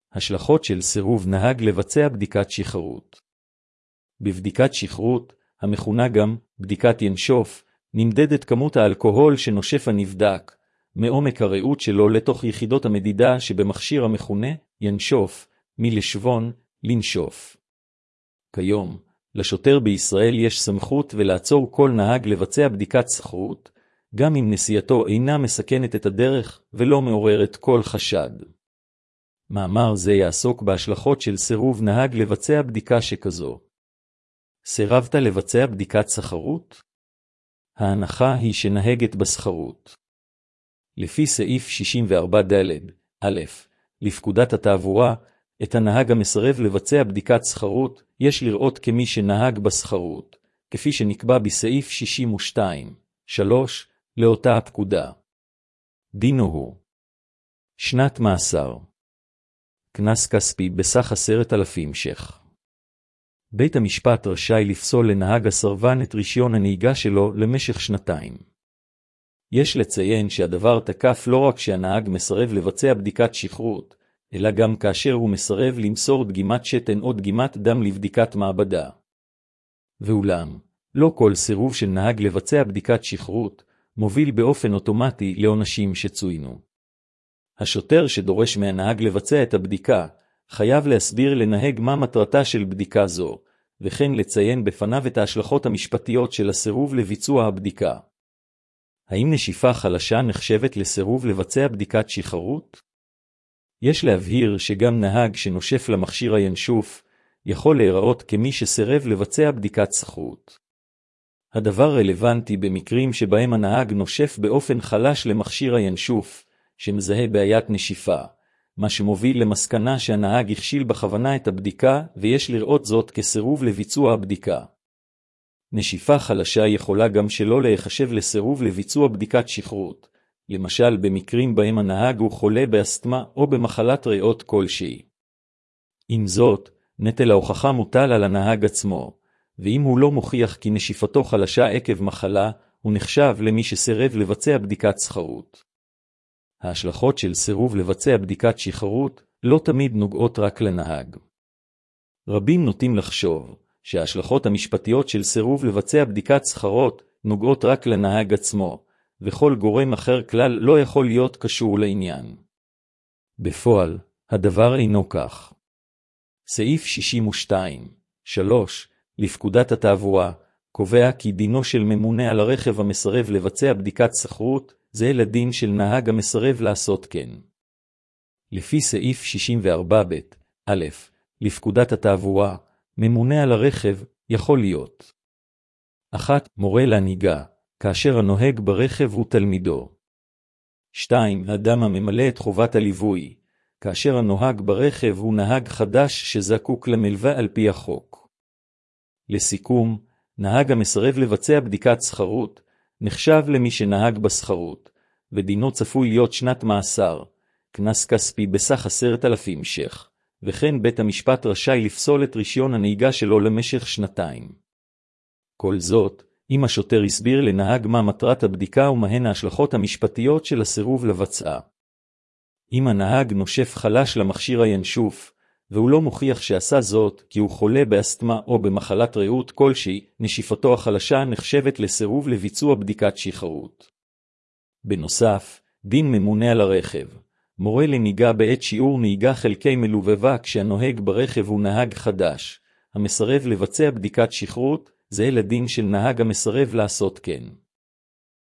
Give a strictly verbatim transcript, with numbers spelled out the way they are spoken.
השלכות של סירוב נהג לבצע בדיקת שכרות. בבדיקת שכרות, המכונה גם בדיקת ינשוף, נמדדת כמות האלכוהול שנושף הנבדק, מעומק הראות שלו לתוך יחידות המדידה שבמכשיר המכונה ינשוף, מלשבון, לנשוף. כיום, לשוטר בישראל יש סמכות ולעצור כל נהג לבצע בדיקת שכרות, גם אם נסיעתו אינה מסכנת את הדרך ולא מעוררת כל חשד. מאמר זה יעסוק בהשלכות של סירוב נהג לבצע בדיקה שכזו. סירבת לבצע בדיקת שכרות? ההנחה היא שנהגת בשכרות. לפי סעיף שישים וארבע ד' א' לפקודת התעבורה, את הנהג המסרב לבצע בדיקת שכרות יש לראות כמי שנהג בשכרות, כפי שנקבע בסעיף שישים ושתיים שלוש לאותה הפקודה. דינו הוא שנת מאסר. קנס כספי בסך עשרת אלפים ש"ח. בית המשפט רשאי לפסול לנהג הסרבן את רישיון הנהיגה שלו למשך שנתיים. יש לציין שהדבר תקף לא רק שהנהג מסרב לבצע בדיקת שכרות, אלא גם כאשר הוא מסרב למסור דגימת שתן או דגימת דם לבדיקת מעבדה. ואולם, לא כל סירוב של נהג לבצע בדיקת שכרות מוביל באופן אוטומטי לעונשים שצוינו. השוטר שדורש מהנהג לבצע את הבדיקה, חייב להסביר לנהג מה מטרתה של בדיקה זו, וכן לציין בפניו את ההשלכות המשפטיות של הסירוב לביצוע הבדיקה. האם נשיפה חלשה נחשבת לסירוב לבצע בדיקת שכרות? יש להבהיר שגם נהג שנושף למכשיר הינשוף יכול להיראות כמי שסירב לבצע בדיקת שכרות. הדבר רלוונטי במקרים שבהם הנהג נושף באופן חלש למכשיר הינשוף, שמזהה בעיית נשיפה, מה שמוביל למסקנה שהנהג הכשיל בכוונה את הבדיקה ויש לראות זאת כסירוב לביצוע הבדיקה. נשיפה חלשה יכולה גם שלא להיחשב לסירוב לביצוע בדיקת שכרות, למשל במקרים בהם הנהג הוא חולה באסתמה או במחלת ריאות כלשהי. עם זאת, נטל ההוכחה מוטל על הנהג עצמו, ואם הוא לא מוכיח כי נשיפתו חלשה עקב מחלה, הוא נחשב למי שסירב לבצע בדיקת שכרות. ההשלכות של סירוב לבצע בדיקת שכרות לא תמיד נוגעות רק לנהג. רבים נוטים לחשוב שההשלכות המשפטיות של סירוב לבצע בדיקת שכרות נוגעות רק לנהג עצמו, וכל גורם אחר כלל לא יכול להיות קשור לעניין. בפועל, הדבר אינו כך. סעיף שישים ושתיים שלוש לפקודת התעבורה קובע כי דינו של ממונה על הרכב המסרב לבצע בדיקת שכרות זה לדין של נהג המסרב לעשות כן. לפי סעיף שישים וארבע ב' א' לפקודת התעבורה, ממונה על הרכב יכול להיות אחת מורה לנהיגה, כאשר הנוהג ברכב הוא תלמידו. שתיים אדם הממלא את חובת הליווי, כאשר הנוהג ברכב הוא נהג חדש שזקוק למלווה על פי החוק. לסיכום, נהג המסרב לבצע בדיקת שכרות נחשב למי שנהג בשכרות, ודינו צפוי להיות שנת מאסר, קנס כספי בסך עשרת אלפים ש"ח, וכן בית המשפט רשאי לפסול את רישיון הנהיגה שלו למשך שנתיים. כל זאת, אם השוטר הסביר לנהג מה מטרת הבדיקה ומהן ההשלכות המשפטיות של הסירוב לבצעה. אם הנהג נושף חלש למכשיר הינשוף, והוא לא מוכיח שעשה זאת כי הוא חולה באסתמה או במחלת ריאות כלשהי, נשיפתו החלשה נחשבת לסירוב לביצוע בדיקת שכרות. בנוסף, דין ממונה על הרכב, מורה לנהיגה בעת שיעור נהיגה חלקי מלובבה כשהנוהג ברכב הוא נהג חדש, המסרב לבצע בדיקת שכרות, זה לדין של נהג המסרב לעשות כן.